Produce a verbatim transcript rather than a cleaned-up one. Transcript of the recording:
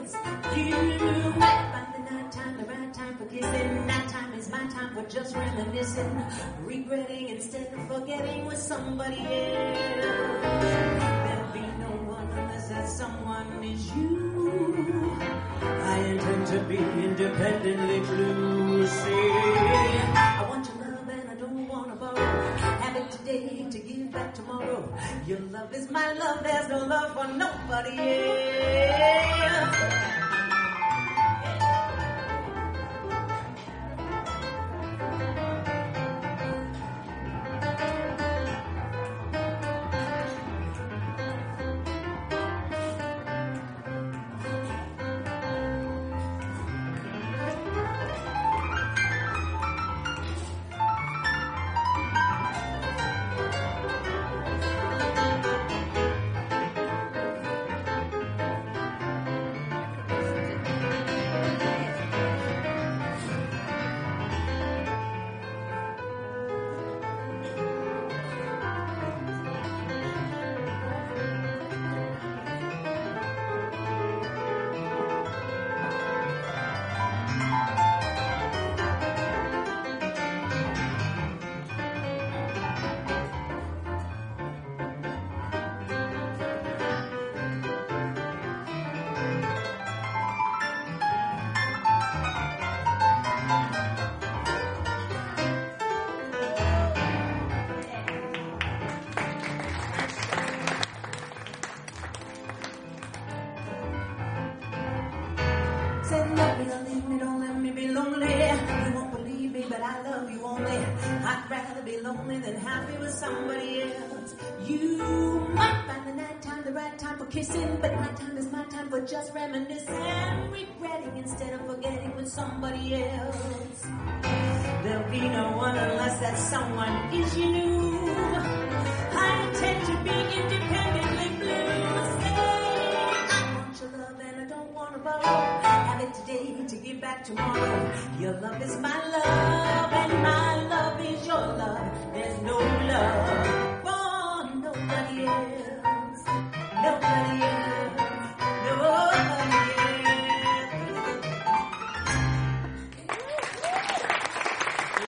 else. You might find the night time the right time for kissing. Night time is my time for just reminiscing, regretting instead of forgetting with somebody else. There'll be no one unless that someone is you. I intend to be independently blue. See, I want your love and I don't want to borrow. Have it today to give back tomorrow. Your love is my love, there's no love for nobody else. Said love me, don't leave me, don't let me be lonely. You won't believe me, but I love you only. I'd rather be lonely than happy with somebody else. You might find the night time the right time for kissing, but night time is my time for just reminiscing, regretting instead of forgetting with somebody else. There'll be no one unless that someone is you. I intend to be independently blue. Say, I want your love and I don't want to borrow. Have it today to give back tomorrow. Your love is my love.